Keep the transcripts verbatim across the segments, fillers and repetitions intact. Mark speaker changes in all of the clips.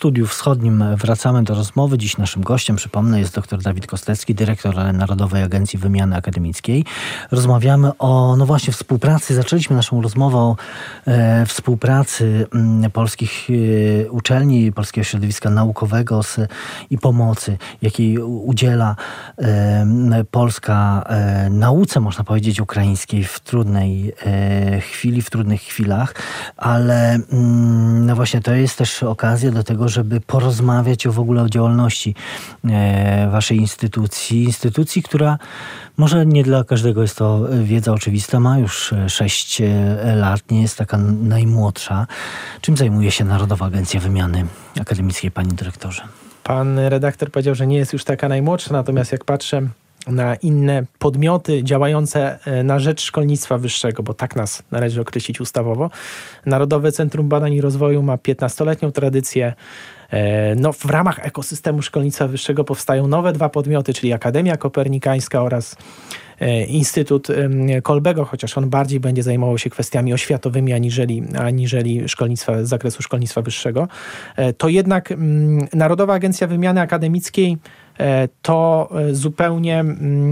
Speaker 1: Studiu Wschodnim wracamy do rozmowy. Dziś naszym gościem, przypomnę, jest dr Dawid Kostecki, dyrektor Narodowej Agencji Wymiany Akademickiej. Rozmawiamy o, no właśnie, współpracy. Zaczęliśmy naszą rozmowę o e, współpracy m, polskich e, uczelni, polskiego środowiska naukowego z, i pomocy, jakiej udziela e, Polska e, nauce, można powiedzieć, ukraińskiej w trudnej e, chwili, w trudnych chwilach, ale mm, no właśnie to jest też okazja do tego, żeby porozmawiać o w ogóle o działalności e, waszej instytucji. Instytucji, która może nie dla każdego jest to wiedza oczywista, ma już sześć lat, nie jest taka najmłodsza. Czym zajmuje się Narodowa Agencja Wymiany Akademickiej, panie dyrektorze?
Speaker 2: Pan redaktor powiedział, że nie jest już taka najmłodsza, natomiast jak patrzę na inne podmioty działające na rzecz szkolnictwa wyższego, bo tak nas należy określić ustawowo. Narodowe Centrum Badań i Rozwoju ma piętnastoletnią tradycję. No, w ramach ekosystemu szkolnictwa wyższego powstają nowe dwa podmioty, czyli Akademia Kopernikańska oraz Instytut Kolbego, chociaż on bardziej będzie zajmował się kwestiami oświatowymi aniżeli, aniżeli szkolnictwa, z zakresu szkolnictwa wyższego. To jednak Narodowa Agencja Wymiany Akademickiej to zupełnie,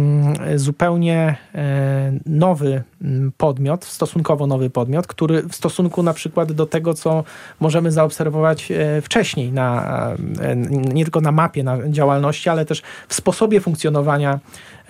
Speaker 2: zupełnie nowy podmiot, stosunkowo nowy podmiot, który w stosunku na przykład do tego, co możemy zaobserwować wcześniej, na, nie tylko na mapie na działalności, ale też w sposobie funkcjonowania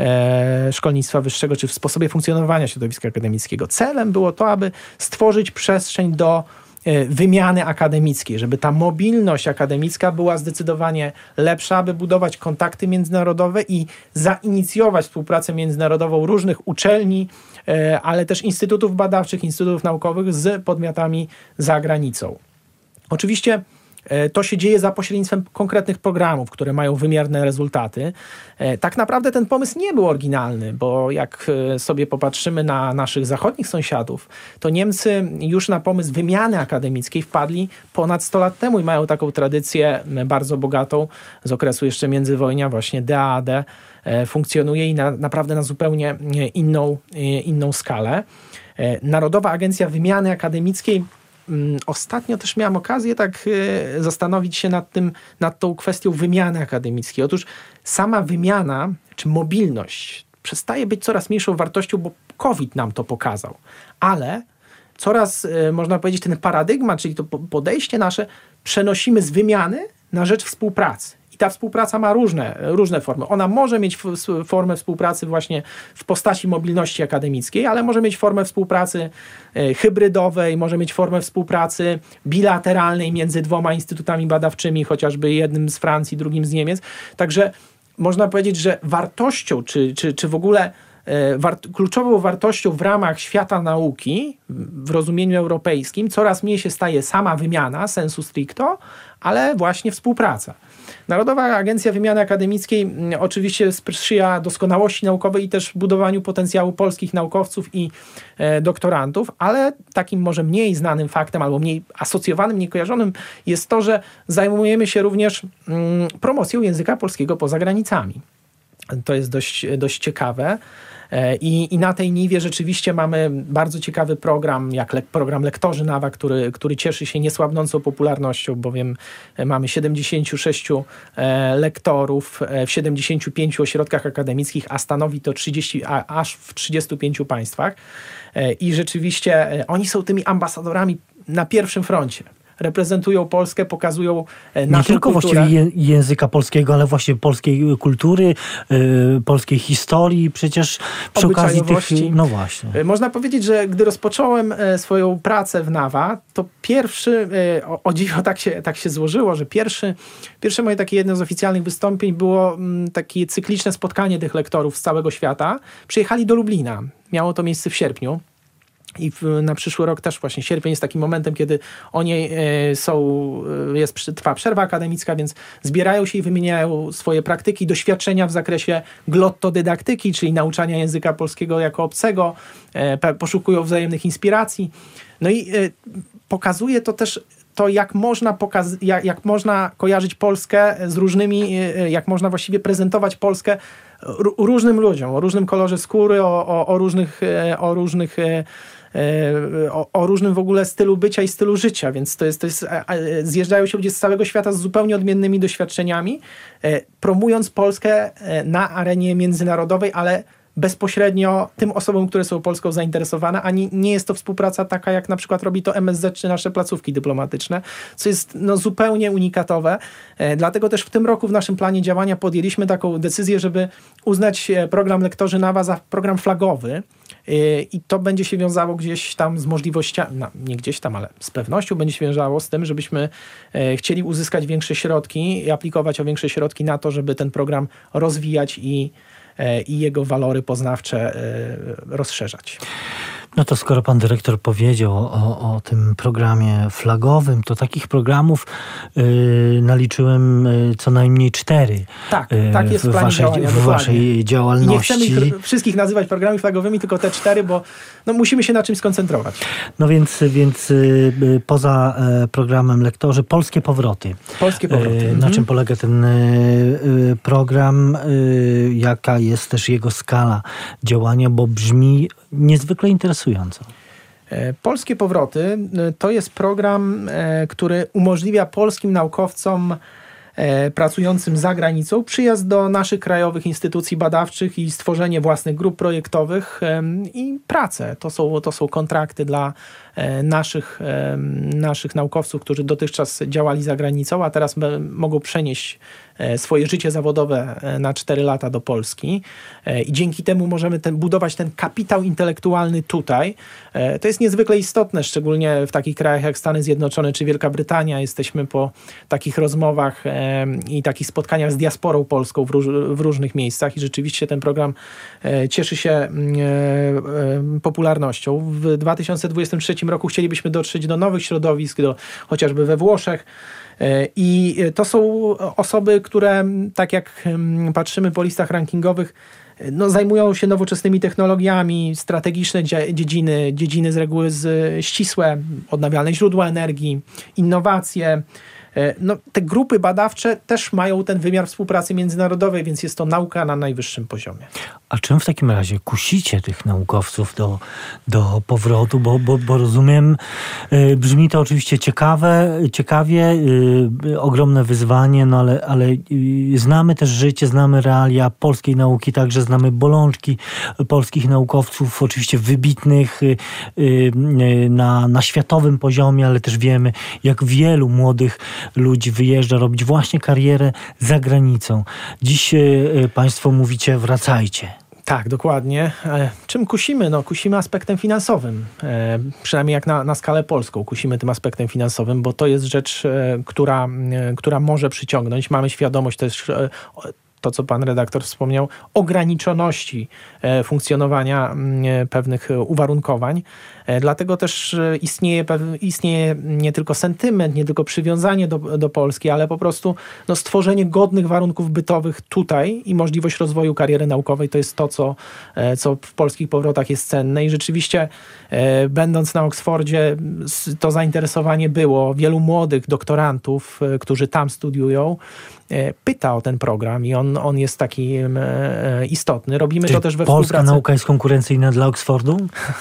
Speaker 2: szkolnictwa wyższego, czy w sposobie funkcjonowania środowiska akademickiego. Celem było to, aby stworzyć przestrzeń do wymiany akademickiej, żeby ta mobilność akademicka była zdecydowanie lepsza, aby budować kontakty międzynarodowe i zainicjować współpracę międzynarodową różnych uczelni, ale też instytutów badawczych, instytutów naukowych z podmiotami za granicą. Oczywiście to się dzieje za pośrednictwem konkretnych programów, które mają wymierne rezultaty. Tak naprawdę ten pomysł nie był oryginalny, bo jak sobie popatrzymy na naszych zachodnich sąsiadów, to Niemcy już na pomysł wymiany akademickiej wpadli ponad sto lat temu i mają taką tradycję bardzo bogatą z okresu jeszcze międzywojnia, właśnie D A A D funkcjonuje i na, naprawdę na zupełnie inną, inną skalę. Narodowa Agencja Wymiany Akademickiej. Ostatnio też miałem okazję tak zastanowić się nad tym, nad tą kwestią wymiany akademickiej. Otóż sama wymiana, czy mobilność przestaje być coraz mniejszą wartością, bo COVID nam to pokazał. Ale coraz, można powiedzieć, ten paradygmat, czyli to podejście nasze, przenosimy z wymiany na rzecz współpracy. Ta współpraca ma różne, różne formy. Ona może mieć formę współpracy właśnie w postaci mobilności akademickiej, ale może mieć formę współpracy hybrydowej, może mieć formę współpracy bilateralnej między dwoma instytutami badawczymi, chociażby jednym z Francji, drugim z Niemiec. Także można powiedzieć, że wartością, czy, czy, czy w ogóle Wart- kluczową wartością w ramach świata nauki w rozumieniu europejskim coraz mniej się staje sama wymiana sensu stricto, ale właśnie współpraca. Narodowa Agencja Wymiany Akademickiej oczywiście sprzyja doskonałości naukowej i też budowaniu potencjału polskich naukowców i e, doktorantów, ale takim może mniej znanym faktem albo mniej asocjowanym, mniej kojarzonym jest to, że zajmujemy się również mm, promocją języka polskiego poza granicami. To jest dość, dość ciekawe. I, I na tej niwie rzeczywiście mamy bardzo ciekawy program, jak le, program Lektorzy Nawa, który, który cieszy się niesłabnącą popularnością, bowiem mamy siedemdziesięciu sześciu e, lektorów e, w siedemdziesięciu pięciu ośrodkach akademickich, a stanowi to trzydzieści, a, aż w trzydziestu pięciu państwach. E, I rzeczywiście e, oni są tymi ambasadorami na pierwszym froncie. Reprezentują Polskę, pokazują naszą
Speaker 1: Nie tylko
Speaker 2: kulturę.
Speaker 1: właściwie je, języka polskiego, ale właśnie polskiej kultury, yy, polskiej historii, przecież przy okazji tych... No właśnie.
Speaker 2: Można powiedzieć, że gdy rozpocząłem swoją pracę w Nawa, to pierwszy, o, o dziwo tak się, tak się złożyło, że pierwszy, pierwsze moje takie jedno z oficjalnych wystąpień było m, takie cykliczne spotkanie tych lektorów z całego świata. Przyjechali do Lublina. Miało to miejsce w sierpniu. I w, na przyszły rok też właśnie sierpień jest takim momentem, kiedy oni e, są, jest, trwa przerwa akademicka, więc zbierają się i wymieniają swoje praktyki, doświadczenia w zakresie glottodydaktyki, czyli nauczania języka polskiego jako obcego, e, poszukują wzajemnych inspiracji. No i e, pokazuje to też to, jak można, pokaz- jak, jak można kojarzyć Polskę z różnymi, e, jak można właściwie prezentować Polskę r- różnym ludziom, o różnym kolorze skóry, o, o, o różnych, e, o różnych e, o, o różnym w ogóle stylu bycia i stylu życia, więc to jest, to jest, zjeżdżają się ludzie z całego świata z zupełnie odmiennymi doświadczeniami, promując Polskę na arenie międzynarodowej, ale bezpośrednio tym osobom, które są Polską zainteresowane, a nie, nie jest to współpraca taka, jak na przykład robi to M S Z czy nasze placówki dyplomatyczne, co jest no, zupełnie unikatowe. E, dlatego też w tym roku w naszym planie działania podjęliśmy taką decyzję, żeby uznać program Lektorzy Nawa za program flagowy. E, I to będzie się wiązało gdzieś tam z możliwościami, no, nie gdzieś tam, ale z pewnością będzie się wiązało z tym, żebyśmy e, chcieli uzyskać większe środki i aplikować o większe środki na to, żeby ten program rozwijać i i jego walory poznawcze rozszerzać.
Speaker 1: No to skoro pan dyrektor powiedział o, o tym programie flagowym, to takich programów y, naliczyłem y, co najmniej cztery.
Speaker 2: Tak, y, tak jest w, w planie
Speaker 1: waszej,
Speaker 2: działania.
Speaker 1: W waszej działalności.
Speaker 2: I nie chcemy ich wszystkich nazywać programami flagowymi, tylko te cztery, bo no, musimy się na czymś skoncentrować.
Speaker 1: No więc, więc y, poza y, programem Lektorzy, Polskie Powroty.
Speaker 2: Polskie Powroty.
Speaker 1: Y,
Speaker 2: mhm.
Speaker 1: Na czym polega ten y, program? Y, jaka jest też jego skala działania, bo brzmi niezwykle interesująco.
Speaker 2: Polskie Powroty to jest program, który umożliwia polskim naukowcom pracującym za granicą przyjazd do naszych krajowych instytucji badawczych i stworzenie własnych grup projektowych i pracę. To są, to są kontrakty dla naszych, naszych naukowców, którzy dotychczas działali za granicą, a teraz mogą przenieść swoje życie zawodowe na cztery lata do Polski i dzięki temu możemy ten, budować ten kapitał intelektualny tutaj. To jest niezwykle istotne, szczególnie w takich krajach jak Stany Zjednoczone czy Wielka Brytania. Jesteśmy po takich rozmowach i takich spotkaniach z diasporą polską w, róż, w różnych miejscach i rzeczywiście ten program cieszy się popularnością. W dwa tysiące dwudziestym trzecim roku chcielibyśmy dotrzeć do nowych środowisk, do, chociażby we Włoszech. I to są osoby, które, tak jak patrzymy po listach rankingowych, no, zajmują się nowoczesnymi technologiami, strategiczne dziedziny, dziedziny z reguły z ścisłe, odnawialne źródła energii, innowacje. No, te grupy badawcze też mają ten wymiar współpracy międzynarodowej, więc jest to nauka na najwyższym poziomie.
Speaker 1: A czym w takim razie kusicie tych naukowców do, do powrotu? Bo, bo, bo rozumiem, y, brzmi to oczywiście ciekawe, ciekawie, y, ogromne wyzwanie, no ale, ale y, znamy też życie, znamy realia polskiej nauki, także znamy bolączki polskich naukowców, oczywiście wybitnych y, y, na, na światowym poziomie, ale też wiemy, jak wielu młodych ludzi wyjeżdża robić właśnie karierę za granicą. Dziś y, państwo mówicie, wracajcie.
Speaker 2: Tak, dokładnie. E, czym kusimy? No, kusimy aspektem finansowym. E, przynajmniej jak na, na skalę polską kusimy tym aspektem finansowym, bo to jest rzecz, e, która, e, która może przyciągnąć. Mamy świadomość też e, to, co pan redaktor wspomniał, ograniczoności e, funkcjonowania e, pewnych uwarunkowań. E, dlatego też istnieje, istnieje nie tylko sentyment, nie tylko przywiązanie do, do Polski, ale po prostu no, stworzenie godnych warunków bytowych tutaj i możliwość rozwoju kariery naukowej to jest to, co, e, co w polskich powrotach jest cenne. I rzeczywiście e, będąc na Oksfordzie to zainteresowanie było wielu młodych doktorantów, e, którzy tam studiują, pyta o ten program i on, on jest taki e, istotny. Robimy
Speaker 1: Czyli
Speaker 2: to też we
Speaker 1: polska
Speaker 2: współpracy.
Speaker 1: nauka jest konkurencyjna dla Oksfordu?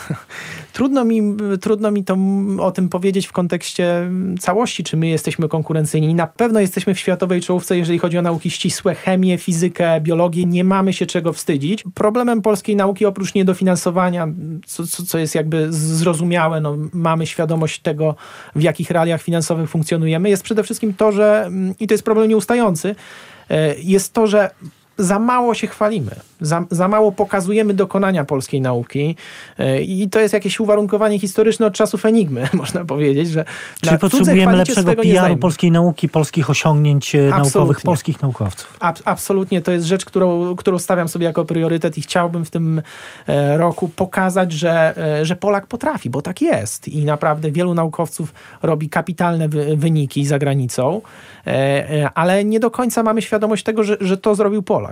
Speaker 2: Trudno mi, trudno mi to o tym powiedzieć w kontekście całości, czy my jesteśmy konkurencyjni. Na pewno jesteśmy w światowej czołówce, jeżeli chodzi o nauki ścisłe, chemię, fizykę, biologię. Nie mamy się czego wstydzić. Problemem polskiej nauki, oprócz niedofinansowania, co, co, co jest jakby zrozumiałe, no, mamy świadomość tego, w jakich realiach finansowych funkcjonujemy, jest przede wszystkim to, że, i to jest problem nieustający, jest to, że za mało się chwalimy, za, za mało pokazujemy dokonania polskiej nauki i to jest jakieś uwarunkowanie historyczne od czasów Enigmy, można powiedzieć, że
Speaker 1: Czyli potrzebujemy lepszego P R u polskiej nauki, polskich osiągnięć Absolutnie. naukowych, polskich naukowców.
Speaker 2: Ab, absolutnie, to jest rzecz, którą, którą stawiam sobie jako priorytet i chciałbym w tym roku pokazać, że, że Polak potrafi, bo tak jest i naprawdę wielu naukowców robi kapitalne wy, wyniki za granicą, ale nie do końca mamy świadomość tego, że, że to zrobił Polak.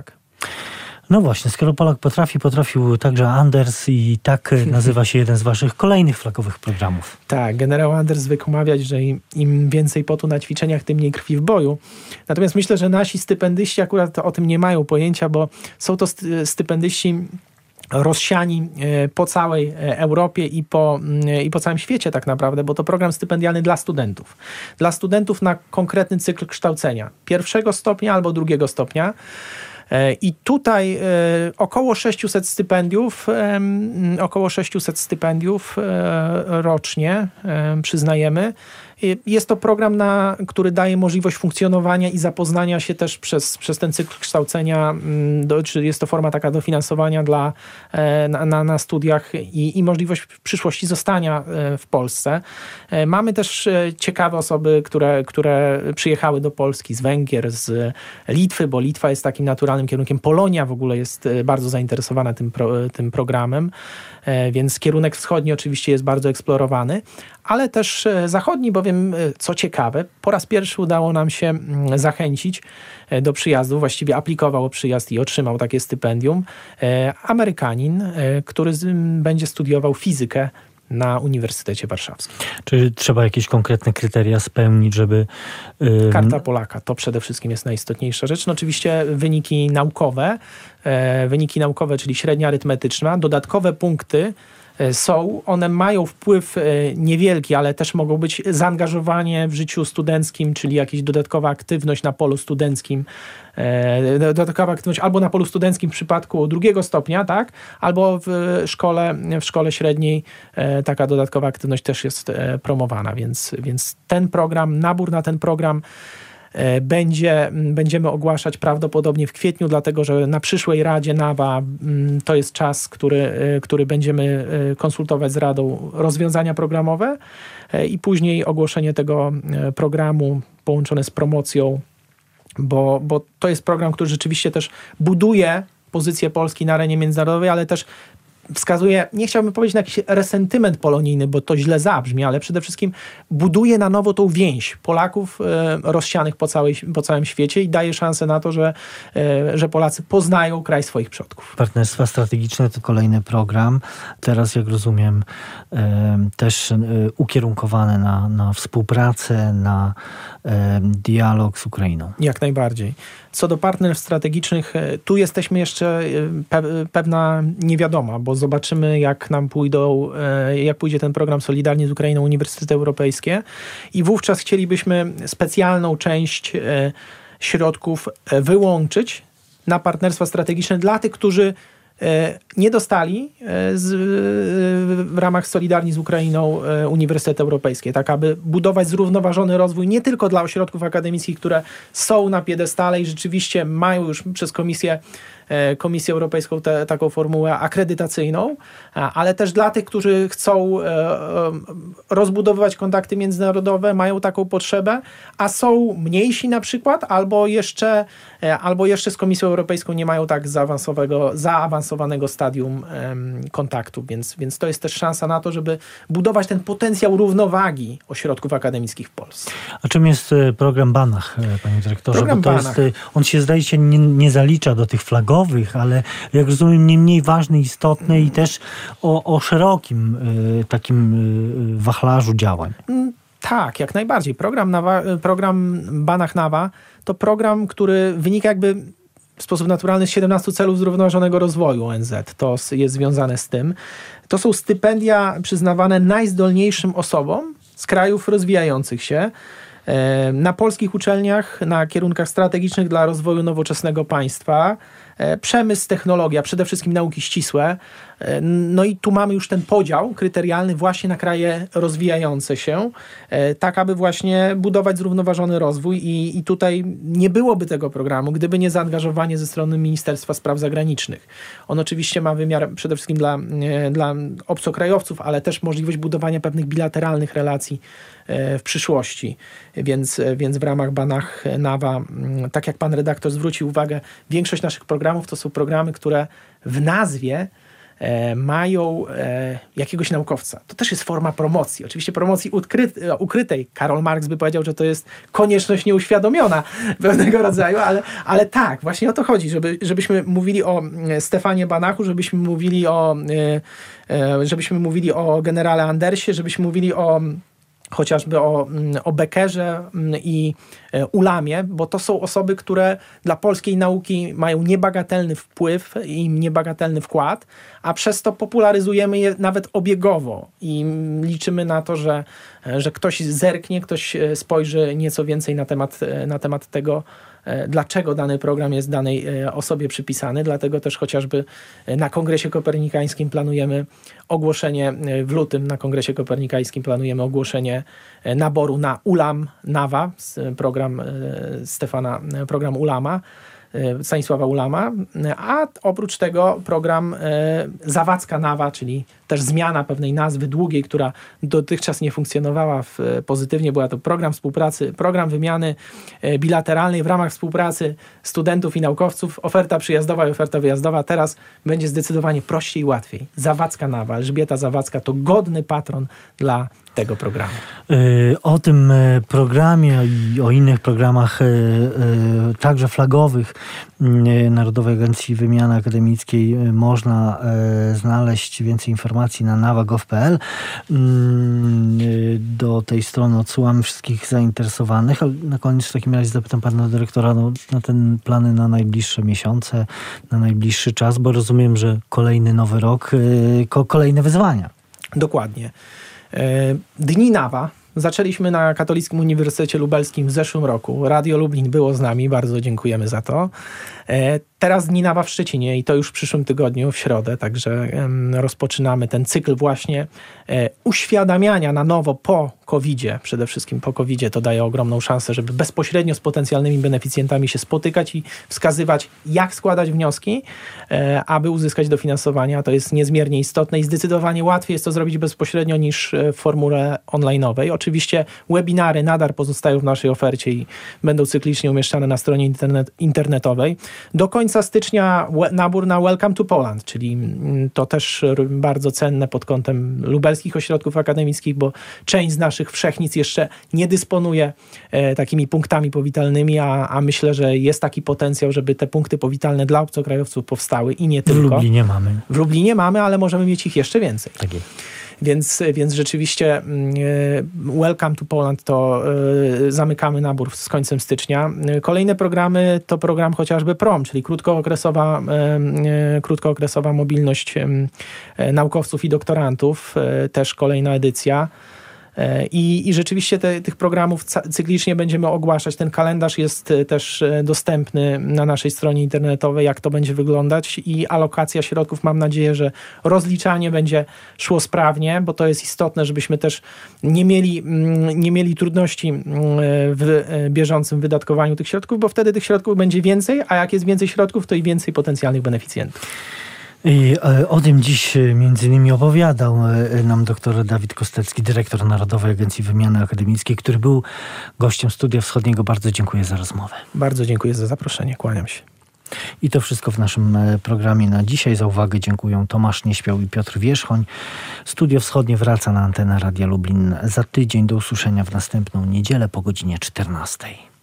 Speaker 1: No właśnie, skoro Polak potrafi, potrafił także Anders i tak nazywa się jeden z waszych kolejnych flagowych programów.
Speaker 2: Tak, generał Anders zwykł mawiać, że im, im więcej potu na ćwiczeniach, tym mniej krwi w boju. Natomiast myślę, że nasi stypendyści akurat o tym nie mają pojęcia, bo są to stypendyści rozsiani po całej Europie i po, i po całym świecie tak naprawdę, bo to program stypendialny dla studentów. Dla studentów na konkretny cykl kształcenia. Pierwszego stopnia albo drugiego stopnia. I tutaj około sześciuset stypendiów, około sześciuset stypendiów rocznie przyznajemy. Jest to program, na, który daje możliwość funkcjonowania i zapoznania się też przez, przez ten cykl kształcenia, do, czy jest to forma taka dofinansowania dla, na, na, na studiach i, i możliwość w przyszłości zostania w Polsce. Mamy też ciekawe osoby, które, które przyjechały do Polski z Węgier, z Litwy, bo Litwa jest takim naturalnym kierunkiem. Polonia w ogóle jest bardzo zainteresowana tym, pro, tym programem, więc kierunek wschodni oczywiście jest bardzo eksplorowany, ale też zachodni, bowiem co ciekawe, po raz pierwszy udało nam się zachęcić do przyjazdu, właściwie aplikował o przyjazd i otrzymał takie stypendium, Amerykanin, który będzie studiował fizykę na Uniwersytecie Warszawskim.
Speaker 1: Czy trzeba jakieś konkretne kryteria spełnić, żeby... Yy...
Speaker 2: Karta Polaka, to przede wszystkim jest najistotniejsza rzecz. No oczywiście wyniki naukowe, e, wyniki naukowe, czyli średnia arytmetyczna, dodatkowe punkty są, one mają wpływ niewielki, ale też mogą być zaangażowanie w życiu studenckim, czyli jakaś dodatkowa aktywność na polu studenckim, dodatkowa aktywność albo na polu studenckim w przypadku drugiego stopnia, tak, albo w szkole, w szkole średniej taka dodatkowa aktywność też jest promowana, więc, więc ten program, nabór na ten program Będzie, będziemy ogłaszać prawdopodobnie w kwietniu, dlatego że na przyszłej Radzie NAWA to jest czas, który, który będziemy konsultować z Radą rozwiązania programowe i później ogłoszenie tego programu połączone z promocją, bo, bo to jest program, który rzeczywiście też buduje pozycję Polski na arenie międzynarodowej, ale też wskazuje, nie chciałbym powiedzieć na jakiś resentyment polonijny, bo to źle zabrzmi, ale przede wszystkim buduje na nowo tą więź Polaków e, rozsianych po, całej, po całym świecie i daje szansę na to, że, e, że Polacy poznają kraj swoich przodków.
Speaker 1: Partnerstwa strategiczne to kolejny program. Teraz, jak rozumiem, e, też e, ukierunkowany na, na współpracę, na e, dialog z Ukrainą.
Speaker 2: Jak najbardziej. Co do partnerstw strategicznych, tu jesteśmy jeszcze pe- pewna niewiadoma, bo zobaczymy, jak nam pójdą, jak pójdzie ten program Solidarnie z Ukrainą, Uniwersytety Europejskie i wówczas chcielibyśmy specjalną część środków wyłączyć na partnerstwa strategiczne dla tych, którzy nie dostali z, w ramach Solidarni z Ukrainą Uniwersytety Europejskie, tak aby budować zrównoważony rozwój nie tylko dla ośrodków akademickich, które są na piedestale i rzeczywiście mają już przez Komisję Komisję Europejską te, taką formułę akredytacyjną, ale też dla tych, którzy chcą rozbudowywać kontakty międzynarodowe, mają taką potrzebę, a są mniejsi na przykład, albo jeszcze, albo jeszcze z Komisją Europejską nie mają tak zaawansowanego, zaawansowanego stadium kontaktu, więc, więc to jest też szansa na to, żeby budować ten potencjał równowagi ośrodków akademickich w Polsce.
Speaker 1: A czym jest program Banach, panie dyrektorze?
Speaker 2: Program
Speaker 1: Bo to
Speaker 2: Banach.
Speaker 1: Jest, on się zdaje się nie, nie zalicza do tych flagowych, ale jak rozumiem nie mniej ważny, istotny i też o, o szerokim y, takim y, wachlarzu działań.
Speaker 2: Tak, jak najbardziej. Program, Nawa, program Banach NAWA to program, który wynika jakby w sposób naturalny z siedemnastu celów zrównoważonego rozwoju O N Z. To jest związane z tym. To są stypendia przyznawane najzdolniejszym osobom z krajów rozwijających się, na polskich uczelniach, na kierunkach strategicznych dla rozwoju nowoczesnego państwa, przemysł, technologia, przede wszystkim nauki ścisłe. No i tu mamy już ten podział kryterialny właśnie na kraje rozwijające się, tak aby właśnie budować zrównoważony rozwój i, i tutaj nie byłoby tego programu, gdyby nie zaangażowanie ze strony Ministerstwa Spraw Zagranicznych. On oczywiście ma wymiar przede wszystkim dla, dla obcokrajowców, ale też możliwość budowania pewnych bilateralnych relacji w przyszłości. Więc, więc w ramach Banach NAWA, tak jak pan redaktor zwrócił uwagę, większość naszych programów to są programy, które w nazwie e, mają e, jakiegoś naukowca. To też jest forma promocji. Oczywiście promocji ukry, ukrytej. Karol Marx by powiedział, że to jest konieczność nieuświadomiona pewnego rodzaju, ale, ale tak, właśnie o to chodzi, żeby, żebyśmy mówili o Stefanie Banachu, żebyśmy mówili o, e, e, żebyśmy mówili o generale Andersie, żebyśmy mówili o chociażby o, o Beckerze i Ulamie, bo to są osoby, które dla polskiej nauki mają niebagatelny wpływ i niebagatelny wkład, a przez to popularyzujemy je nawet obiegowo i liczymy na to, że, że ktoś zerknie, ktoś spojrzy nieco więcej na temat, na temat tego, dlaczego dany program jest danej osobie przypisany. Dlatego też chociażby na Kongresie Kopernikańskim planujemy ogłoszenie, w lutym na Kongresie Kopernikańskim planujemy ogłoszenie naboru na Ulam Nawa, program Stefana, program Ulama, Stanisława Ulama, a oprócz tego program Zawadzka Nawa, czyli też zmiana pewnej nazwy długiej, która dotychczas nie funkcjonowała w, pozytywnie. Była to program współpracy, program wymiany bilateralnej w ramach współpracy studentów i naukowców. Oferta przyjazdowa i oferta wyjazdowa. Teraz będzie zdecydowanie prościej i łatwiej. Zawadzka Nawa, Elżbieta Zawadzka to godny patron dla tego programu.
Speaker 1: O tym programie i o innych programach także flagowych Narodowej Agencji Wymiany Akademickiej można znaleźć więcej informacji na nawa kropka gov kropka pe el. Do tej strony odsyłamy wszystkich zainteresowanych. Ale na koniec w takim razie zapytam pana dyrektora no, na ten plany na najbliższe miesiące, na najbliższy czas, bo rozumiem, że kolejny nowy rok, kolejne wyzwania.
Speaker 2: Dokładnie. Dni Nawa zaczęliśmy na Katolickim Uniwersytecie Lubelskim w zeszłym roku. Radio Lublin było z nami, bardzo dziękujemy za to. Teraz Dni Nawa w Szczecinie i to już w przyszłym tygodniu, w środę, także rozpoczynamy ten cykl właśnie uświadamiania na nowo po kowidzie, przede wszystkim po kowidzie. To daje ogromną szansę, żeby bezpośrednio z potencjalnymi beneficjentami się spotykać i wskazywać, jak składać wnioski, aby uzyskać dofinansowania. To jest niezmiernie istotne i zdecydowanie łatwiej jest to zrobić bezpośrednio niż w formule online'owej. Oczywiście webinary nadal pozostają w naszej ofercie i będą cyklicznie umieszczane na stronie internet, internetowej. Do końca stycznia nabór na Welcome to Poland, czyli to też bardzo cenne pod kątem lubelskich ośrodków akademickich, bo część z naszych wszechnic jeszcze nie dysponuje e, takimi punktami powitalnymi, a, a myślę, że jest taki potencjał, żeby te punkty powitalne dla obcokrajowców powstały i nie tylko.
Speaker 1: W Lublinie mamy.
Speaker 2: W Lublinie mamy, ale możemy mieć ich jeszcze więcej.
Speaker 1: Tak jest.
Speaker 2: Więc, więc rzeczywiście Welcome to Poland to y, zamykamy nabór z końcem stycznia. Kolejne programy to program chociażby PROM, czyli krótkookresowa, y, y, krótkookresowa mobilność y, naukowców i doktorantów. Y, też kolejna edycja. I, I rzeczywiście te, tych programów cyklicznie będziemy ogłaszać. Ten kalendarz jest też dostępny na naszej stronie internetowej, jak to będzie wyglądać i alokacja środków, mam nadzieję, że rozliczanie będzie szło sprawnie, bo to jest istotne, żebyśmy też nie mieli, nie mieli trudności w bieżącym wydatkowaniu tych środków, bo wtedy tych środków będzie więcej, a jak jest więcej środków, to i więcej potencjalnych beneficjentów.
Speaker 1: I o tym dziś między innymi opowiadał nam dr Dawid Kostecki, dyrektor Narodowej Agencji Wymiany Akademickiej, który był gościem Studia Wschodniego. Bardzo dziękuję za rozmowę.
Speaker 2: Bardzo dziękuję za zaproszenie. Kłaniam się.
Speaker 1: I to wszystko w naszym programie na dzisiaj. Za uwagę dziękuję Tomasz Nieśmiał i Piotr Wierzchoń. Studio Wschodnie wraca na antenę Radia Lublin za tydzień. Do usłyszenia w następną niedzielę po godzinie czternastej.